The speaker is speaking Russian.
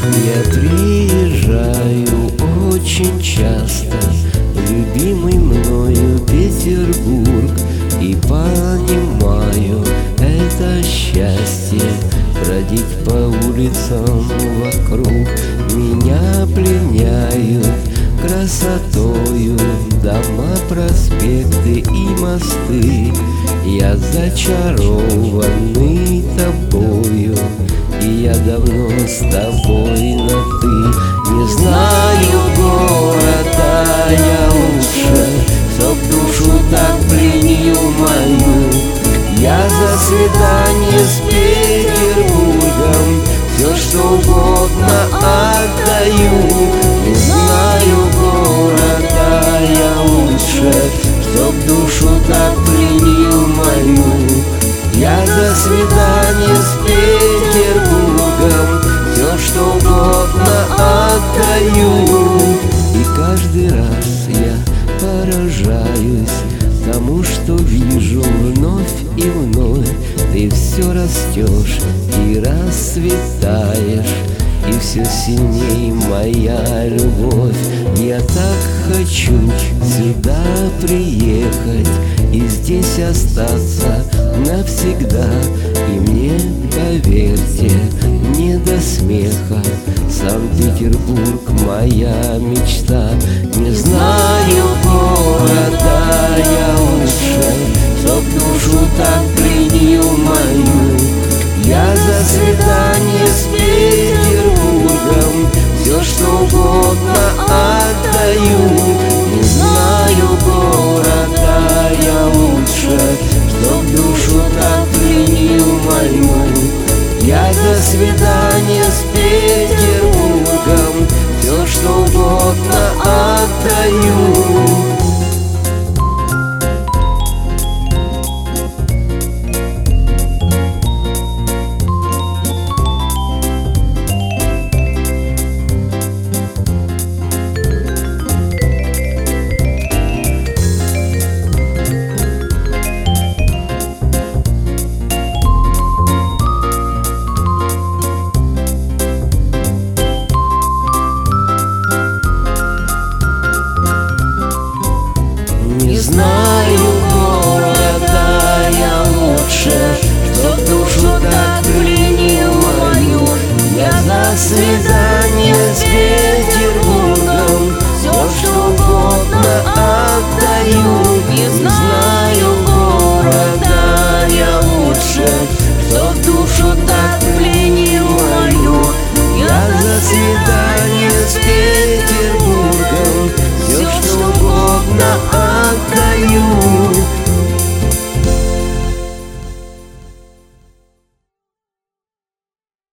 Я приезжаю очень часто в любимый мною Петербург и понимаю, это счастье бродить по улицам вокруг. Меня пленяют красотою дома, проспекты и мосты. Я зачарованный тобою, и я давно с тобой на «ты». Не знаю города я лучше, чтоб душу так пленил мою. Я за свидание с Петербургом все, что угодно отдаю. Не знаю города я лучше, чтоб душу так пленил мою. Я за свидание с Петербургом все, что угодно отдаю. И каждый раз я поражаюсь тому, что вижу вновь и вновь. Ты все растешь и расцветаешь, и все сильней моя любовь. Я так хочу сюда приехать и здесь остаться навсегда. И мне, поверьте, не до смеха, Санкт-Петербург моя мечта. Не знаю города я лучше, чтоб душу так пленил мою. Я за свидание с Петербургом все, что угодно отдаю. Не знаю города я лучше, чтоб душу так пленил мою. Я за свидание с Петербургом все, что угодно отдаю. Не знаю города я лучше, чтоб душу так пленил мою. Я за свидание с